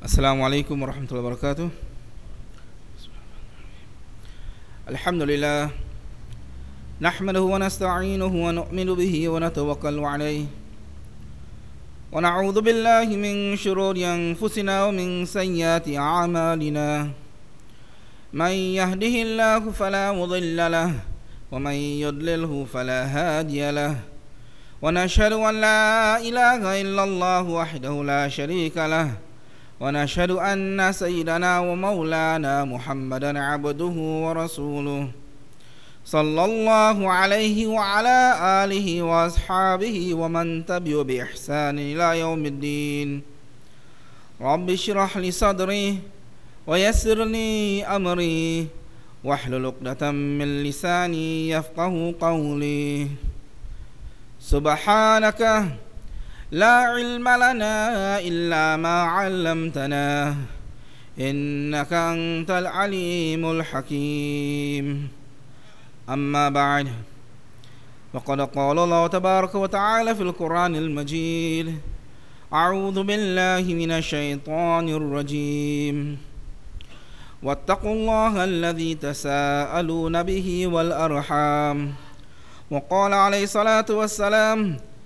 السلام عليكم ورحمة الله وبركاته. الحمد لله نحمده ونستعينه ونؤمن به ونتوكل عليه ونعوذ بالله من شرور أنفسنا ومن سيئات أعمالنا من يهده الله فلا مضل له ومن يضلله فلا هادي له ونشهد أن لا إله إلا الله وحده لا شريك له ونشهد أن سيدنا ومولانا محمدا عبده ورسوله صلى الله عليه وعلى آله وأصحابه ومن تبعه بإحسان إلى يوم الدين. رب اشرح لي صدري ويسر لي أمري واحلل عقدة من لساني يفقه قولي. سبحانك لا علم لنا إلا ما علمتنا إنك أنت العليم الحكيم. أما بعد فقد قال الله تبارك وتعالى في القرآن المجيد: أعوذ بالله من الشيطان الرجيم واتقوا الله الذي تساءلون به والأرحام. وقال عليه الصلاة والسلام: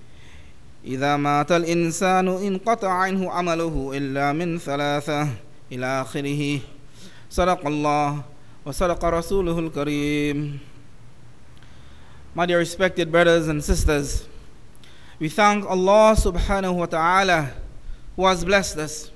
إذا مات الإنسان انقطع عنه عمله إلا من ثلاثة إلى آخره. صدق الله وصدق رسوله الكريم. My dear respected brothers and sisters, we thank Allah subhanahu wa ta'ala who has blessed us.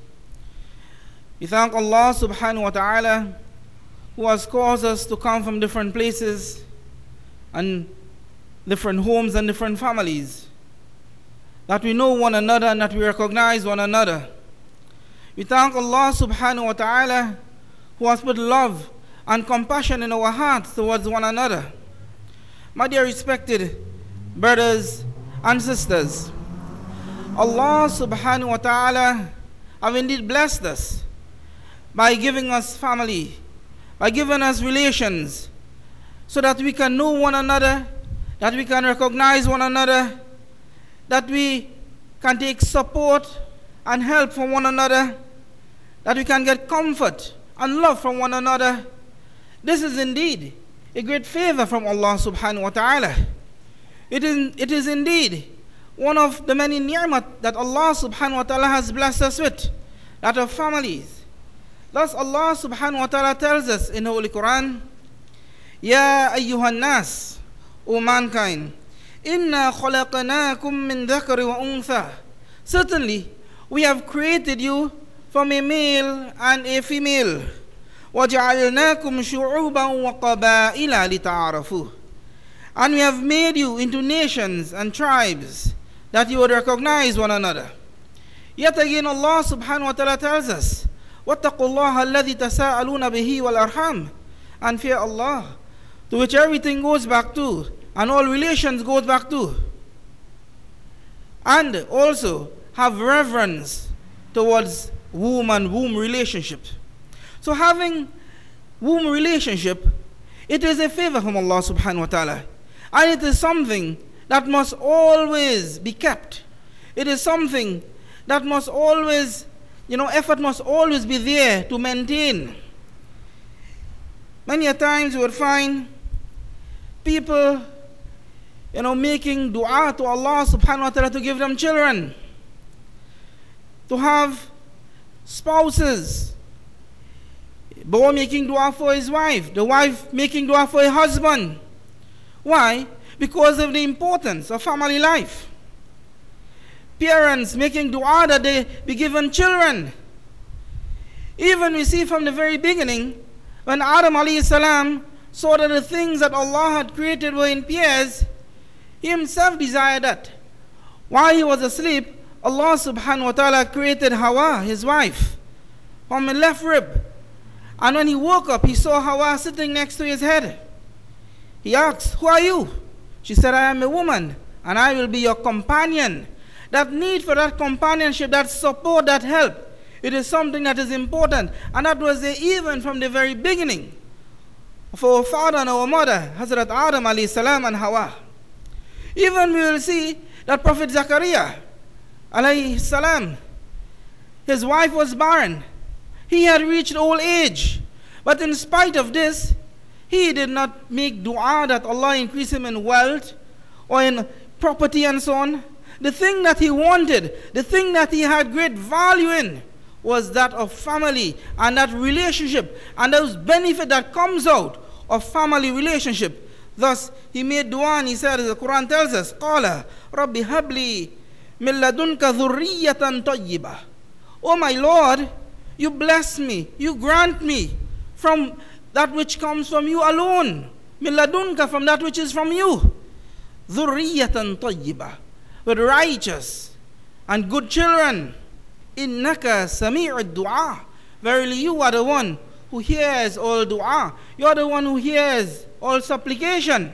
We thank Allah subhanahu wa ta'ala who has caused us to come from different places and different homes and different families, that we know one another and that we recognize one another. We thank Allah subhanahu wa ta'ala who has put love and compassion in our hearts towards one another. My dear respected brothers and sisters, Allah subhanahu wa ta'ala have indeed blessed us by giving us family, by giving us relations, so that we can know one another, that we can recognize one another, that we can take support and help from one another, that we can get comfort and love from one another. This is indeed a great favor from Allah subhanahu wa ta'ala. It is indeed one of the many ni'mat that Allah subhanahu wa ta'ala has blessed us with, that of families. Thus Allah subhanahu wa ta'ala tells us in the Holy Quran: Ya ayyuhan nas, O mankind, Inna khalaqnakum min dhakari wa untha. Certainly, we have created you from a male and a female. وَجَعَلْنَاكُمْ شُعُوبًا وَقَبَائِلَ لِتَعَارَفُوا. And we have made you into nations and tribes, that you would recognize one another. Yet again Allah subhanahu wa ta'ala tells us, وَاتَّقُوا اللَّهَ الَّذِي تَسَاءَلُونَ بِهِ وَالْأَرْحَامِ. And fear Allah, to which everything goes back to, and all relations goes back to. And also have reverence towards womb and womb relationship. So having womb relationship, it is a favor from Allah subhanahu wa ta'ala. And it is something that must always be kept. It is something that must always, effort must always be there to maintain. Many a times you would find people making dua to Allah subhanahu wa ta'ala to give them children, to have spouses, boy making dua for his wife, the wife making dua for her husband. Why? Because of the importance of family life. Parents making dua that they be given children. Even we see from the very beginning, when Adam alayhi salam saw that the things that Allah had created were in pairs, he himself desired that. While he was asleep, Allah subhanahu wa ta'ala created Hawa, his wife, from a left rib. And when he woke up, he saw Hawa sitting next to his head. He asked, "Who are you?" She said, "I am a woman, and I will be your companion." That need for that companionship, that support, that help, it is something that is important. And that was even from the very beginning of our father and our mother, Hazrat Adam alayhi salam and Hawa. Even we will see that Prophet Zakaria alayhi salam, his wife was barren, He had reached old age. But in spite of this, he did not make dua that Allah increase him in wealth or in property and so on. The thing that he wanted, the thing that he had great value in, was that of family and that relationship and those benefit that comes out of family relationship. Thus, he made dua and he said, as the Quran tells us, قَالَ رَبِّ هَبْ لِي مِن لَدُنْكَ ذُرِّيَّةً طَيِّبَةً. Oh my Lord, you bless me, you grant me from that which comes from you alone. مِن لَدُنْكَ, from that which is from you. ذُرِّيَّةً طَيِّبَةً, with righteous and good children. إِنَّكَ سَمِيعُ الدُّعَاء. Verily you are the one who hears all dua. You are the one who hears all supplication.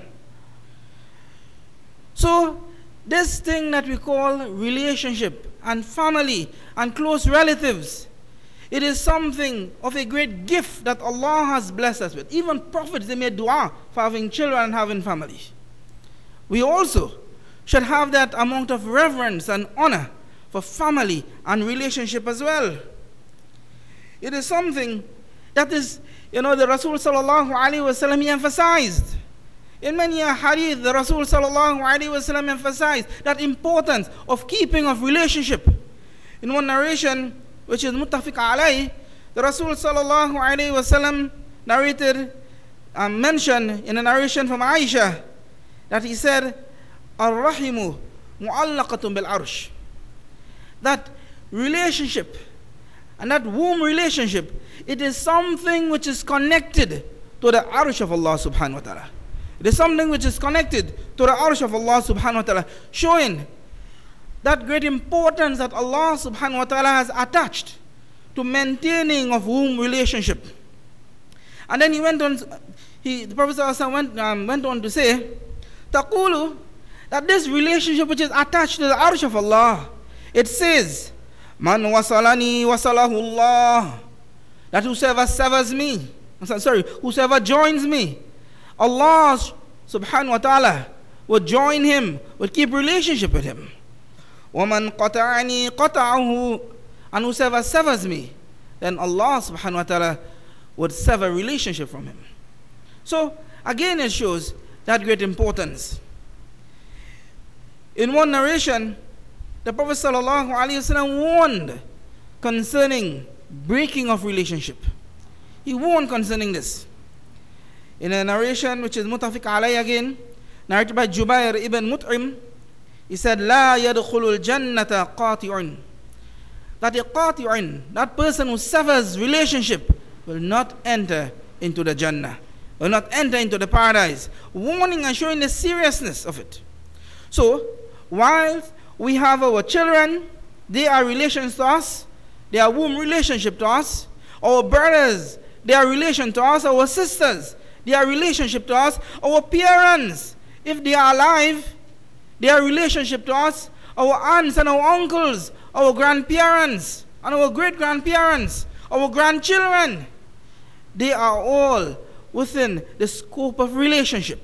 So, this thing that we call relationship and family and close relatives, it is something of a great gift that Allah has blessed us with. Even prophets, they made dua for having children and having family. We also should have that amount of reverence and honor for family and relationship as well. It is something that is, the Rasul sallallahu alaihi wasallam, he emphasized. In many hadith, the Rasul sallallahu alaihi wasallam emphasized that importance of keeping of relationship. In one narration, which is muttafiq alayh, the Rasul sallallahu alaihi wasallam narrated, mentioned in a narration from Aisha, that he said, Ar-Rahimu mu'allaqatun bil arsh. That relationship and that womb relationship, it is something which is connected to the arsh of Allah subhanahu wa ta'ala. It is something which is connected to the arsh of Allah subhanahu wa ta'ala, showing that great importance that Allah subhanahu wa ta'ala has attached to maintaining of womb relationship. And then he went on, the Prophet went on to say, Taqulu, that this relationship which is attached to the arsh of Allah, it says, Man wasalani wasalahu Allah, that whosoever severs me, whosoever joins me, Allah subhanahu wa ta'ala would join him, would keep relationship with him. وَمَنْ قَطَعَنِي قَطَعَهُ, and whosoever severs me, then Allah subhanahu wa ta'ala would sever relationship from him. So, again it shows that great importance. In one narration, the Prophet sallallahu alaihi wasallam warned concerning breaking of relationship. He warned concerning this. In a narration which is muttafiq alayh again, narrated by Jubair ibn Mut'im, he said, La yadkhulul jannata qati'un. That a qati'un, that person who severs relationship, will not enter into the Jannah, will not enter into the paradise. Warning and showing the seriousness of it. So, while we have our children, they are relations to us, they are womb relationship to us. Our brothers, they are relation to us. Our sisters, they are relationship to us. Our parents, if they are alive, they are relationship to us. Our aunts and our uncles, our grandparents and our great-grandparents, our grandchildren, they are all within the scope of relationship.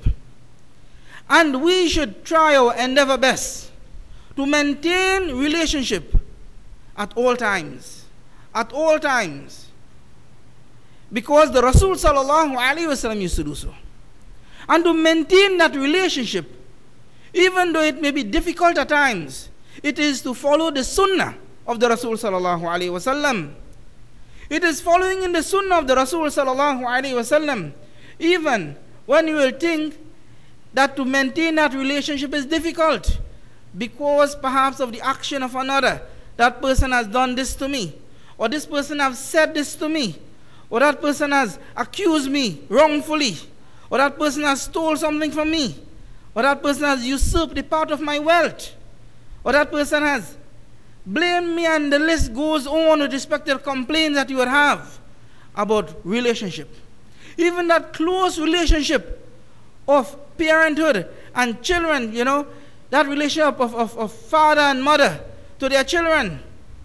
And we should try our endeavor best to maintain relationship at all times. At all times. Because the Rasul sallallahu alaihi wasallam used to do so. And to maintain that relationship, even though it may be difficult at times, it is to follow the sunnah of the Rasul sallallahu alaihi wasallam. It is following in the sunnah of the Rasul sallallahu alaihi wasallam, even when you will think that to maintain that relationship is difficult, because perhaps of the action of another. That person has done this to me, or this person has said this to me, or that person has accused me wrongfully, or that person has stole something from me, or that person has usurped the part of my wealth, or that person has blamed me, and the list goes on with respect to the complaints that you would have about relationship. Even that close relationship of parenthood and children, that relationship of father and mother to their children.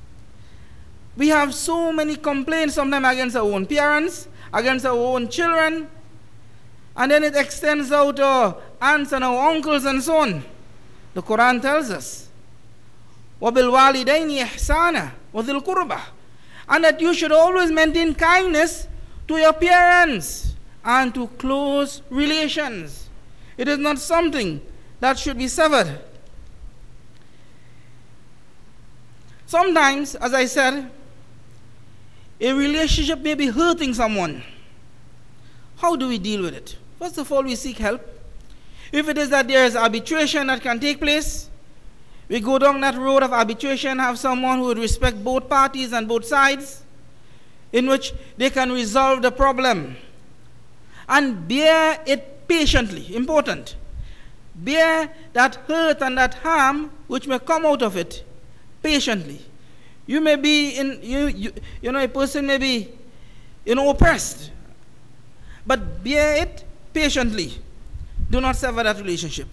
We have so many complaints sometimes against our own parents, against our own children, and then it extends out to our aunts and our uncles and so on. The Quran tells us, وَبِالْوَالِدَيْنِ إِحْسَانًا وَذِي الْقُرْبَةِ. And that you should always maintain kindness to your parents and to close relations. It is not something that should be severed. Sometimes, as I said, a relationship may be hurting someone. How do we deal with it? First of all, we seek help. If it is that there is arbitration that can take place, we go down that road of arbitration, have someone who would respect both parties and both sides, in which they can resolve the problem. And bear it patiently. Important. Bear that hurt and that harm which may come out of it patiently. You may be a person may be oppressed, but bear it patiently. Do not sever that relationship.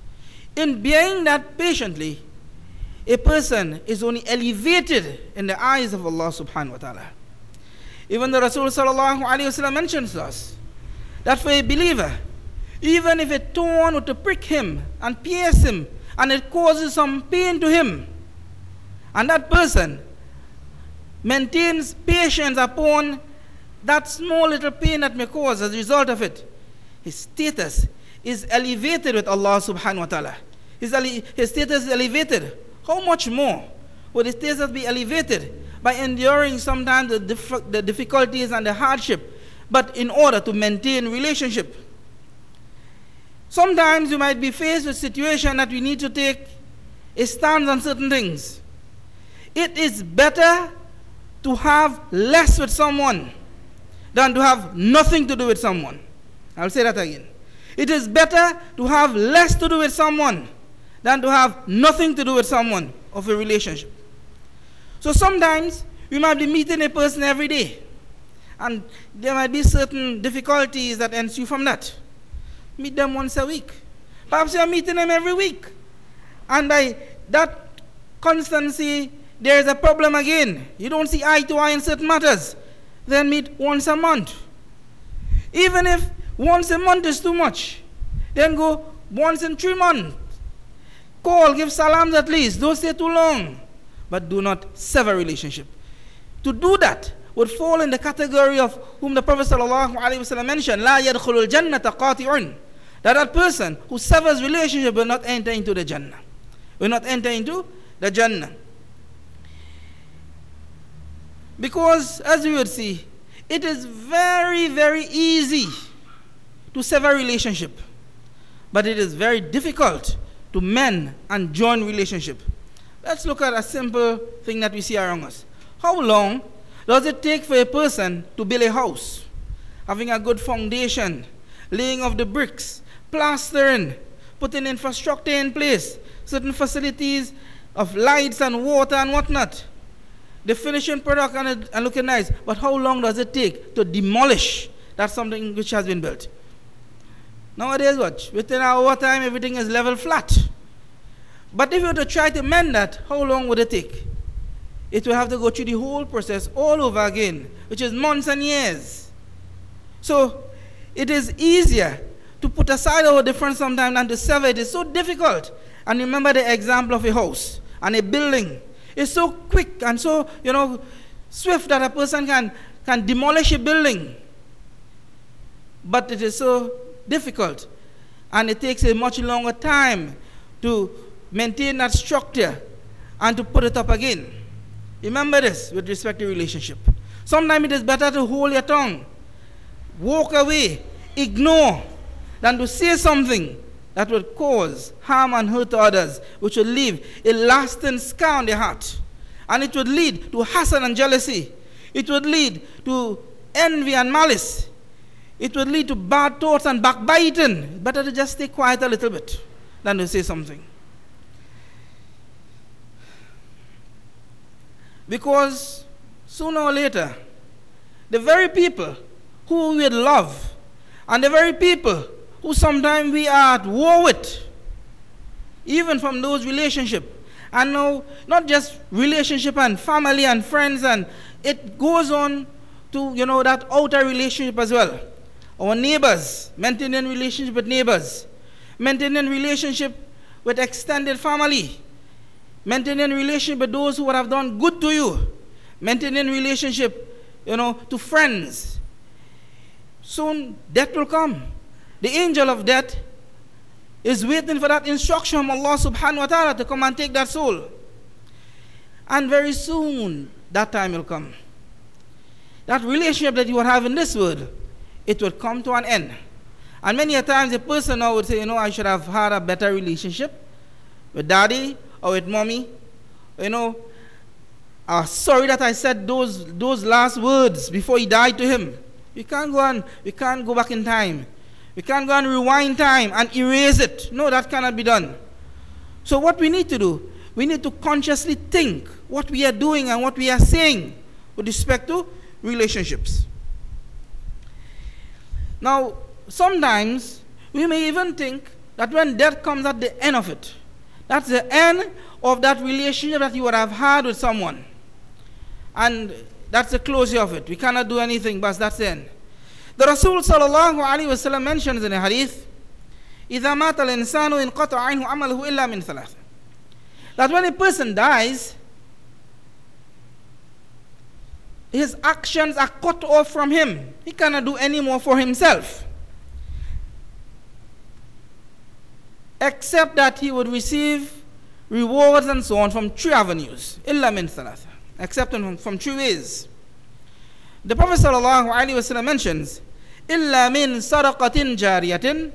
In bearing that patiently, a person is only elevated in the eyes of Allah subhanahu wa ta'ala. Even the Rasul sallallahu alayhi wa sallam mentions to us that for a believer, even if a thorn were to prick him and pierce him and it causes some pain to him, and that person maintains patience upon that small little pain that may cause as a result of it, his status is elevated with Allah subhanahu wa ta'ala. His status is elevated. How much more would his status be elevated by enduring sometimes the difficulties and the hardship, but in order to maintain relationship? Sometimes you might be faced with a situation that we need to take a stance on certain things. It is better to have less with someone than to have nothing to do with someone. I'll say that again. It is better to have less to do with someone than to have nothing to do with someone of a relationship. So sometimes we might be meeting a person every day, and there might be certain difficulties that ensue from that. Meet them once a week. Perhaps you are meeting them every week, and by that constancy, there is a problem again. You don't see eye to eye in certain matters. Then meet once a month. Even if once a month is too much, then go once in 3 months. Call, give salams at least. Don't stay too long. But do not sever relationship. To do that would fall in the category of whom the Prophet ﷺ mentioned, La yadkhulul jannata qati'un. That person who severs relationship will not enter into the Jannah. Will not enter into the Jannah. Because, as we would see, it is very, very easy to sever relationship. But it is very difficult to mend and join relationship. Let's look at a simple thing that we see around us. How long does it take for a person to build a house? Having a good foundation, laying of the bricks, plastering, putting infrastructure in place, certain facilities of lights and water and whatnot. The finishing product and looking nice. But how long does it take to demolish that something which has been built? Nowadays, watch, within our time, everything is level flat. But if you were to try to mend that, how long would it take? It will have to go through the whole process all over again, which is months and years. So, it is easier to put aside our difference sometimes than to sever. It is so difficult. And remember the example of a house and a building. It's so quick and so, swift that a person can demolish a building. But it is so difficult, and it takes a much longer time to maintain that structure and to put it up again. Remember this with respect to relationship. Sometimes it is better to hold your tongue, walk away, ignore, than to say something that would cause harm and hurt to others, which would leave a lasting scar on their heart. And it would lead to hasad and jealousy. It would lead to envy and malice. It would lead to bad thoughts and backbiting. Better to just stay quiet a little bit than to say something. Because sooner or later, the very people who we love and the very people who sometimes we are at war with, even from those relationships, and now not just relationship and family and friends, and it goes on to that outer relationship as well. Our neighbors, maintaining relationship with neighbors, maintaining relationship with extended family, maintaining relationship with those who would have done good to you, maintaining relationship, to friends. Soon death will come. The angel of death is waiting for that instruction from Allah subhanahu wa ta'ala to come and take that soul. And very soon that time will come. That relationship that you would have in this world, it would come to an end. And many a times a person now would say, I should have had a better relationship with daddy or with mommy. Sorry that I said those last words before he died to him. We can't go back in time. We can't go and rewind time and erase it. No, that cannot be done. So what we need to do, we need to consciously think what we are doing and what we are saying with respect to relationships. Now, sometimes we may even think that when death comes at the end of it, that's the end of that relationship that you would have had with someone. And that's the closure of it. We cannot do anything, but that's the end. The Rasul sallallahu alayhi wa sallam mentions in a hadith, إِذَا مَاتَ الْإِنسَانُ إِنْقَطَعَ عَنْهُ عَمَلُهُ إِلَّا مِنْ ثَلَاثٍ. That when a person dies, his actions are cut off from him. He cannot do any more for himself, except that he would receive rewards and so on from 3 avenues. إِلَّا مِنْ ثَلَاثٍ. Except from 3 ways. The Prophet sallallahu alaihi wasallam mentions, إِلَّا مِنْ صَدَقَةٍ جَارِيَةٍ,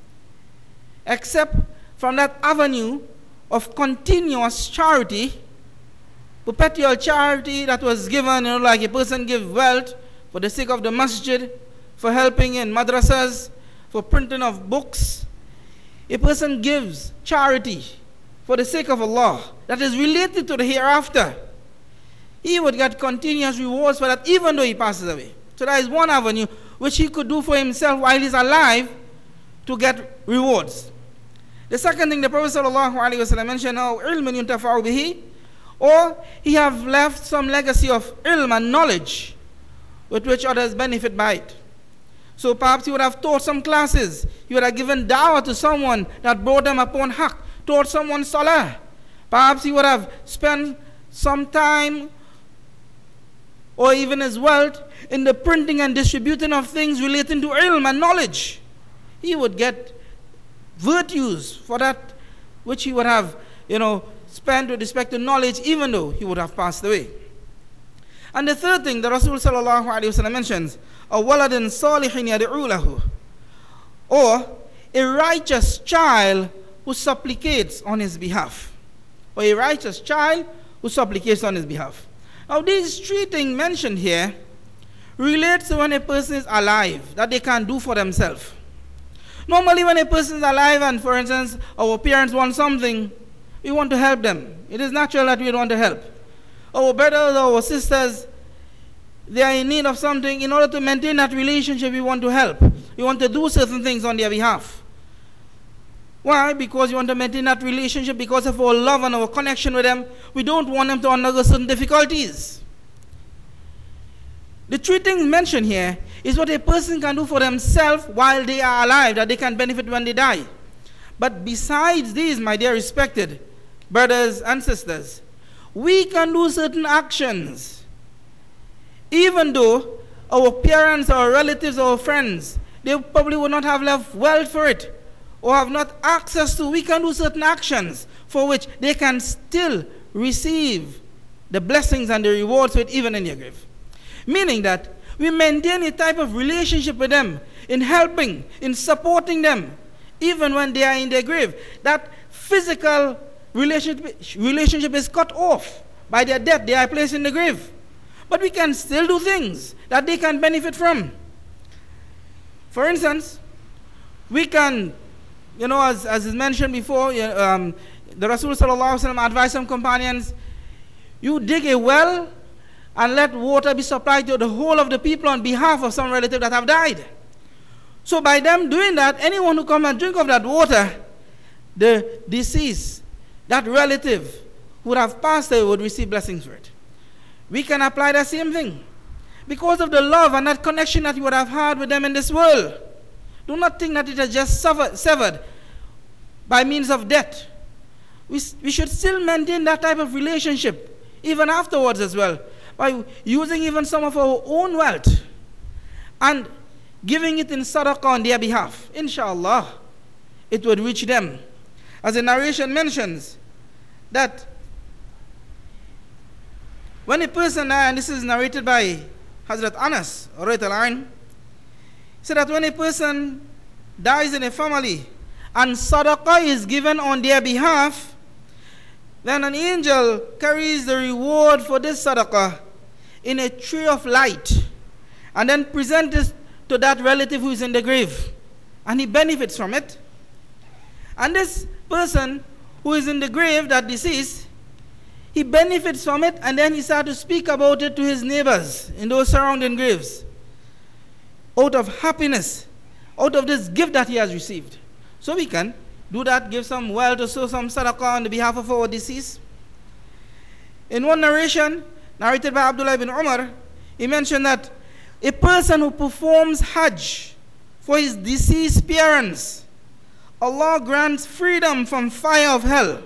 except from that avenue of continuous charity, perpetual charity that was given, like a person give wealth for the sake of the masjid, for helping in madrasas, for printing of books. A person gives charity for the sake of Allah that is related to the hereafter. He would get continuous rewards for that even though he passes away. So that is one avenue which he could do for himself while he's alive to get rewards. The second thing the Prophet ﷺ mentioned, ilmun yuntafa'u bihi, or he have left some legacy of ilm and knowledge with which others benefit by it. So perhaps he would have taught some classes, he would have given da'wah to someone that brought them upon haqq, taught someone salah. Perhaps he would have spent some time or even his wealth in the printing and distributing of things relating to ilm and knowledge. He would get virtues for that which he would have, spent with respect to knowledge, even though he would have passed away. And the third thing the Rasul sallallahu alaihi wasallam mentions, a waladin salihin yad'u lahu, or a righteous child who supplicates on his behalf, or a righteous child who supplicates on his behalf. Now these 3 things mentioned here relate to when a person is alive, that they can do for themselves. Normally when a person is alive and, for instance, our parents want something, we want to help them. It is natural that we want to help. Our brothers or our sisters, they are in need of something. In order to maintain that relationship, we want to help. We want to do certain things on their behalf. Why? Because we want to maintain that relationship because of our love and our connection with them. We don't want them to undergo certain difficulties. The 3 things mentioned here is what a person can do for themselves while they are alive, that they can benefit when they die. But besides these, my dear respected brothers and sisters, we can do certain actions. Even though our parents or relatives or friends, they probably would not have left wealth for it, or have not access to, we can do certain actions for which they can still receive the blessings and the rewards for it even in their grave. Meaning that we maintain a type of relationship with them, in helping, in supporting them, even when they are in their grave. That physical relationship is cut off by their death. They are placed in the grave. But we can still do things that they can benefit from. For instance, we can, as is mentioned before, the Rasul sallallahu alaihi wasallam advised some companions, you dig a well and let water be supplied to the whole of the people on behalf of some relative that have died. So by them doing that, anyone who come and drink of that water, the deceased, that relative who would have passed away would receive blessings for it. We can apply the same thing. Because of the love and that connection that you would have had with them in this world. Do not think that it has just severed by means of death. We should still maintain that type of relationship, even afterwards as well, by using even some of our own wealth and giving it in sadaqah on their behalf. Inshallah, it would reach them. As the narration mentions, that when a person, and this is narrated by Hazrat Anas, said that when a person dies in a family and sadaqah is given on their behalf, then an angel carries the reward for this sadaqah in a tree of light and then presents it to that relative who is in the grave, and he benefits from it. And this person who is in the grave, that deceased, he benefits from it, and then he starts to speak about it to his neighbors in those surrounding graves, out of happiness, out of this gift that he has received. So we can do that, give some wealth or sow some sadaqah on the behalf of our deceased. In one narration, narrated by Abdullah ibn Umar, he mentioned that a person who performs Hajj for his deceased parents, Allah grants freedom from fire of hell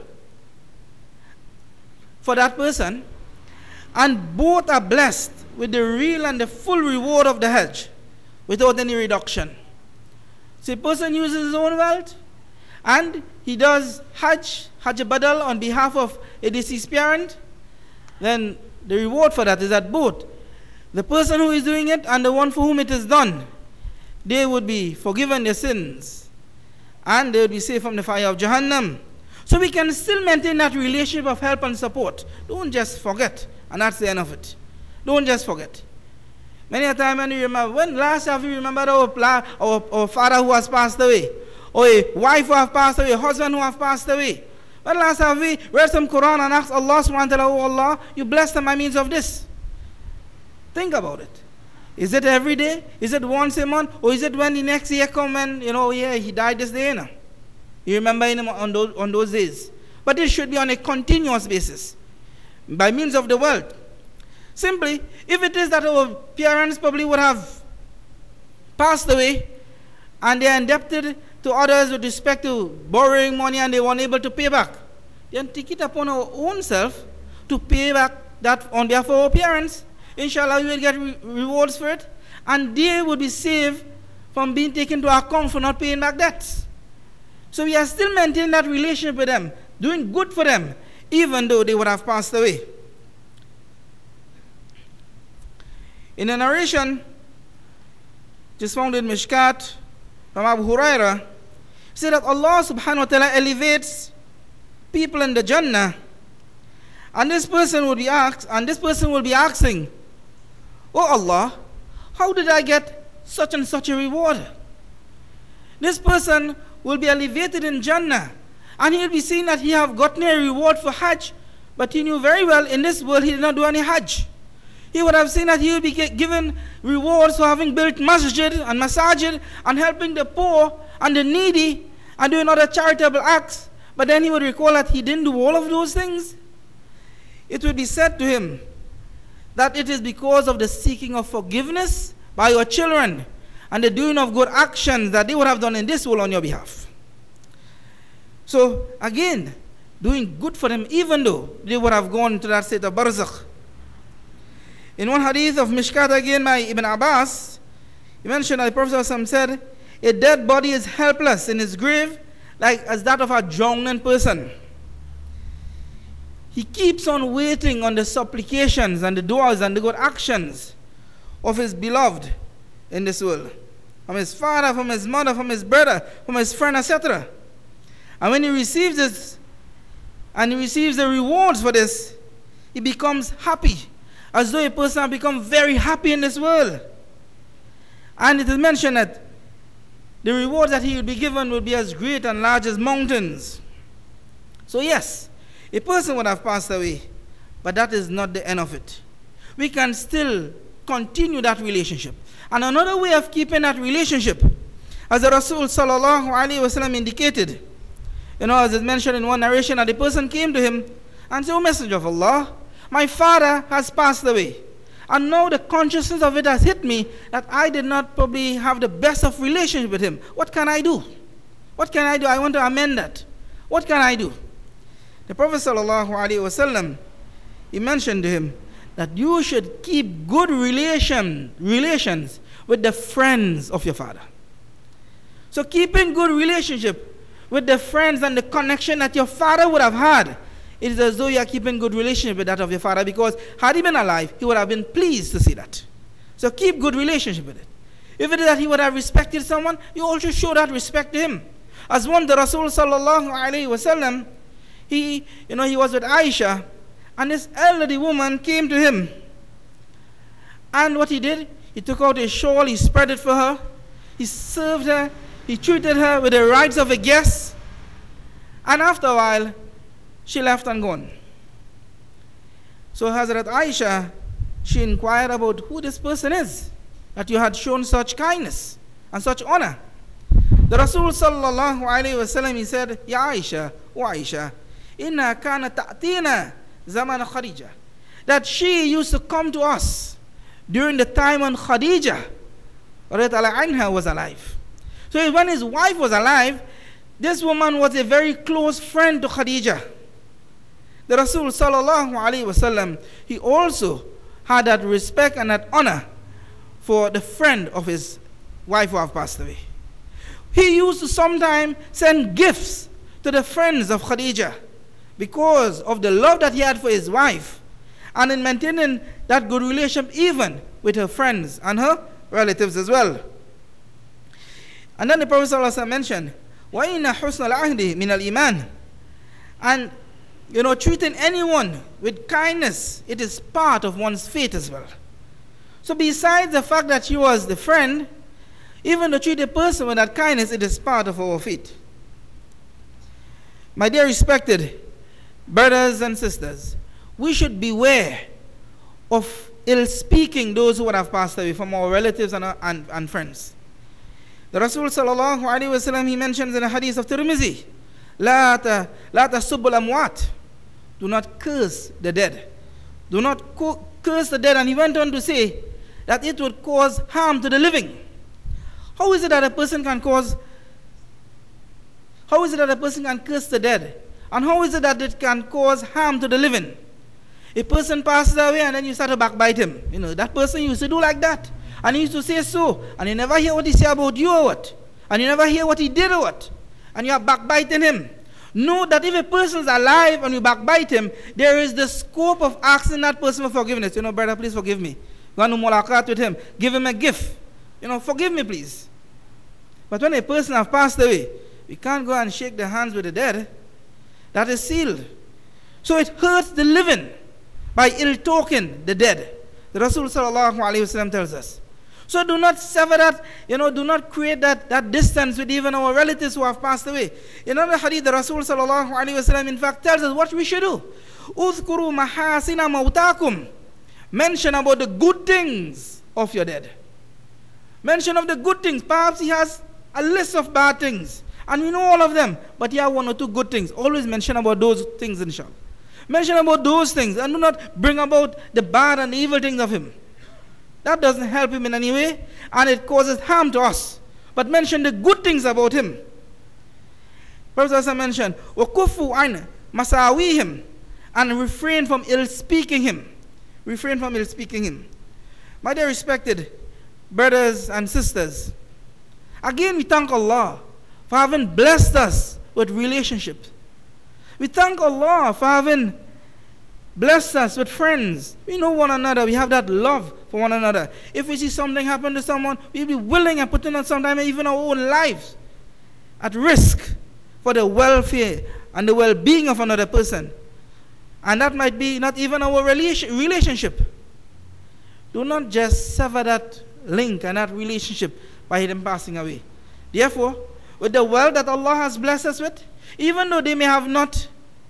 for that person, and both are blessed with the real and the full reward of the Hajj without any reduction. So a person uses his own wealth and he does Hajj Badal on behalf of a deceased parent, then the reward for that is that both the person who is doing it and the one for whom it is done, they would be forgiven their sins and they would be saved from the fire of Jahannam. So we can still maintain that relationship of help and support. Don't just forget, and that's the end of it. Don't just forget. Many a time when you remember, when last have you remembered our father who has passed away, or a wife who has passed away, a husband who has passed away? When last have we read some Quran and asked Allah subhanahu wa ta'ala, oh Allah, you bless them by means of this? Think about it. Is it every day? Is it once a month? Or is it when the next year come and, he died this day, You remember him on those days. But it should be on a continuous basis, by means of the wealth. Simply, if it is that our parents probably would have passed away, and they are indebted to others with respect to borrowing money and they weren't able to pay back, then take it upon our own self to pay back that on behalf of our parents. Inshallah, we will get rewards for it, and they will be saved from being taken to account for not paying back debts. So we are still maintaining that relationship with them, doing good for them, even though they would have passed away. In a narration just found in Mishkat from Abu Huraira, said that Allah subhanahu wa ta'ala elevates people in the Jannah, and this person will be asking, oh Allah, how did I get such and such a reward? This person will be elevated in Jannah, and he will be seen that he have gotten a reward for Hajj, but he knew very well in this world he did not do any Hajj. He would have seen that he will be given rewards for having built masjid and masajid and helping the poor and the needy and doing other charitable acts, but then he would recall that he didn't do all of those things. It would be said to him that it is because of the seeking of forgiveness by your children and the doing of good actions that they would have done in this world on your behalf. So again, doing good for them even though they would have gone to that state of barzakh. In one hadith of Mishkat again by Ibn Abbas, he mentioned that the Prophet said, a dead body is helpless in his grave like as that of a drowning person. He keeps on waiting on the supplications and the du'as and the good actions of his beloved in this world, from his father, from his mother, from his brother, from his friend, etc. And when he receives this, and he receives the rewards for this, he becomes happy, as though a person has become very happy in this world. And it is mentioned that the reward that he will be given will be as great and large as mountains. So yes, a person would have passed away, but that is not the end of it. We can still continue that relationship. And another way of keeping that relationship, as the Rasul sallallahu alaihi wasallam indicated, as it mentioned in one narration, that the person came to him and said, O Messenger of Allah, my father has passed away, and now the consciousness of it has hit me that I did not probably have the best of relationship with him. What can I do? What can I do? I want to amend that. What can I do? The Prophet sallallahu alaihi wasallam, he mentioned to him that you should keep good relations with the friends of your father. So keeping good relationship with the friends and the connection that your father would have had, it is as though you are keeping good relationship with that of your father, because had he been alive, he would have been pleased to see that. So keep good relationship with it. If it is that he would have respected someone, you also show that respect to him. As one, the Rasul sallallahu alayhi wasallam, he was with Aisha, and this elderly woman came to him. And what he did, he took out his shawl, he spread it for her, he served her, he treated her with the rights of a guest, and after a while, she left and gone. So Hazrat Aisha, she inquired about who this person is, that you had shown such kindness and such honor. The Rasul sallallahu alayhi wasallam, he said, Ya Aisha, O Aisha, inna kana ta'tina zaman Khadija, that she used to come to us during the time when Khadija anha was alive. So when his wife was alive, this woman was a very close friend to Khadija. The Rasul sallallahu alayhi wasallam, he also had that respect and that honor for the friend of his wife who have passed away. He used to sometimes send gifts to the friends of Khadija because of the love that he had for his wife, and in maintaining that good relationship even with her friends and her relatives as well. And then the Prophet ﷺ mentioned, وَإِنَّ حُسْنَ الْعَهْدِ مِنَ الْإِيمَانِ, and treating anyone with kindness, it is part of one's faith as well. So besides the fact that she was the friend, even to treat a person with that kindness, it is part of our faith. My dear respected brothers and sisters, we should beware of ill-speaking those who would have passed away from our relatives and friends. The Rasul sallallahu alayhi wasallam, he mentions in the hadith of Tirmizi, La tasubbul amwat, do not curse the dead. Do not curse the dead. And he went on to say that it would cause harm to the living. How is it that a person can curse the dead? And how is it that it can cause harm to the living? A person passes away and then you start to backbite him. That person used to do like that. And he used to say so. And you never hear what he said about you or what. And you never hear what he did or what. And you are backbiting him. Know that if a person is alive and you backbite him, there is the scope of asking that person for forgiveness. Brother, please forgive me. Go on to mulaqat with him. Give him a gift. Forgive me, please. But when a person has passed away, we can't go and shake the hands with the dead. That is sealed. So it hurts the living by ill-talking the dead. The Rasul sallallahu alayhi wasallam tells us. So do not sever that, do not create that distance with even our relatives who have passed away. In another hadith, the Rasul sallallahu alayhi wasallam in fact tells us what we should do. Uzkuru mahasina mautakum. Mention about the good things of your dead. Mention of the good things. Perhaps he has a list of bad things, and we know all of them, but he has one or two good things. Always mention about those things, inshallah. Mention about those things, and do not bring about the bad and evil things of him. That doesn't help him in any way, and it causes harm to us. But mention the good things about him. Prophet also mentioned, وَكُفُّوا عَنْ مَسَاوِيهِمْ, and refrain from ill-speaking him. Refrain from ill-speaking him. My dear respected brothers and sisters, again we thank Allah for having blessed us with relationships. We thank Allah for having blessed us with friends. We know one another. We have that love for one another. If we see something happen to someone, we'll be willing and putting on sometimes even our own lives at risk for the welfare and the well-being of another person. And that might be not even our relationship. Do not just sever that link and that relationship by them passing away. Therefore, with the wealth that Allah has blessed us with, even though they may have not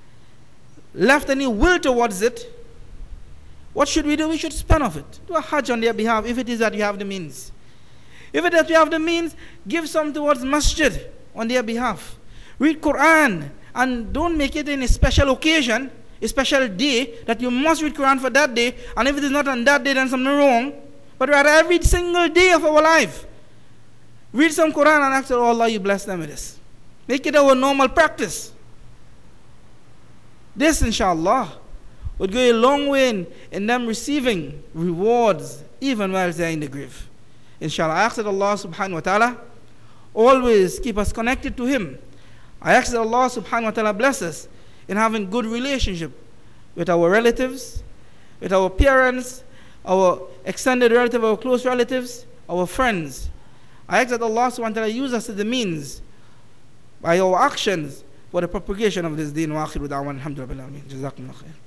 left any will towards it, what should we do? We should spend of it. Do a hajj on their behalf if it is that you have the means. If it is that you have the means, give some towards masjid on their behalf. Read Quran, and don't make it in a special occasion, a special day that you must read Quran for that day, and if it is not on that day, then something wrong. But rather every single day of our life, read some Quran and ask, oh Allah, you bless them with this. Make it our normal practice. This, inshallah, would go a long way in them receiving rewards even while they're in the grave. Inshallah, I ask that Allah subhanahu wa ta'ala always keep us connected to Him. I ask that Allah subhanahu wa ta'ala bless us in having good relationship with our relatives, with our parents, our extended relatives, our close relatives, our friends. I ask that Allah subhanahu wa ta'ala use us as the means by our actions for the propagation of this deen. Wa akhiru da'wan alhamdulillah. Jazakumullah khair.